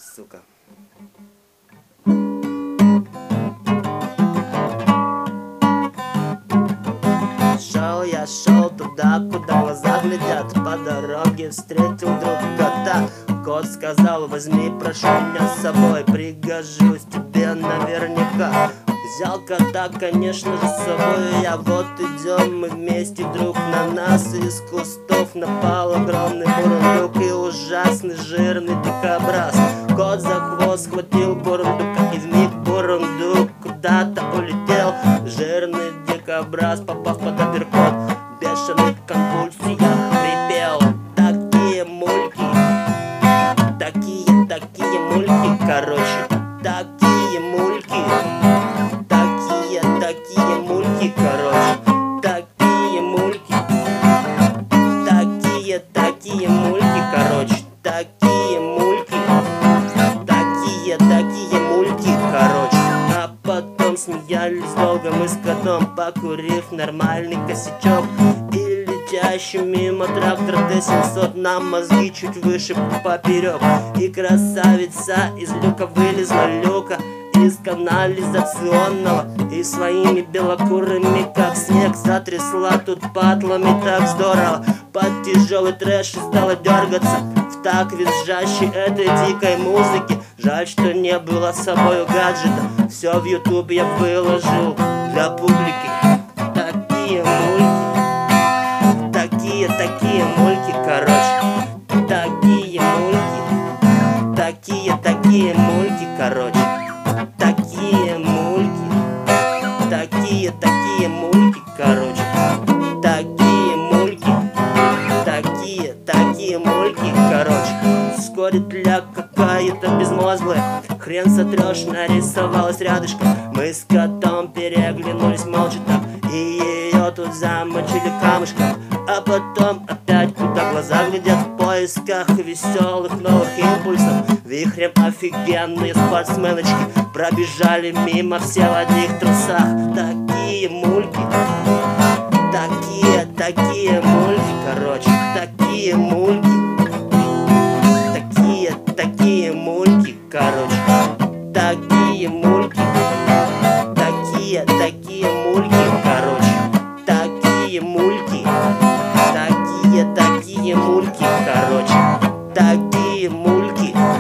сука. Шел туда, куда глаза глядят. По дороге встретил вдруг кота. Кот сказал: возьми, прошу меня с собой, пригожусь тебе наверняка. Взял кота, конечно же, с собой я. Вот идем мы вместе, вдруг на нас из кустов напал огромный бурундук и ужасный жирный дикобраз. Кот за хвост схватил бурундука, и вмиг бурундук куда-то улетел. Жирный дикобраз, попав под апперкот, бешеный конвульсиях хрипел. Такие мульки, такие мульки, короче. Такие мульки, такие мульки, короче. Такие мульки, такие мульки, короче. Такие мульки, такие мульки, короче. А потом смеялись долго мы с котом, покурив нормальный косячок. И летящий мимо трактор Т-700 нам мозги чуть выше поперек. И красавица из люка вылезла люка из канализационного, и своими белокурыми, как снег, затрясла тут патлами так здорово. Под тяжелый трэш и стала дергаться в так визжащей этой дикой музыки. Жаль, что не было с собою гаджета. Все в YouTube я выложил для публики. Такие мульки, такие мульки, короче. Такие мульки, такие мульки, короче. Такие мульки, такие мульки, короче. Такие мульки, такие мульки, короче. Вскоре тля какая-то безмозглая, хрен сотрешь, нарисовалась рядышком. Мы с котом переглянулись молча так, и ее тут замочили камушком. А потом опять куда глаза глядят, в поисках веселых новых импульсов. Вихрем офигенные спортсменочки пробежали мимо все в одних трусах. Такие мульки, такие мульки, короче. Такие мульки, такие мульки, короче. Такие мульки, такие мульки, короче. Такие мульки, такие мульки, короче. Такие мульки.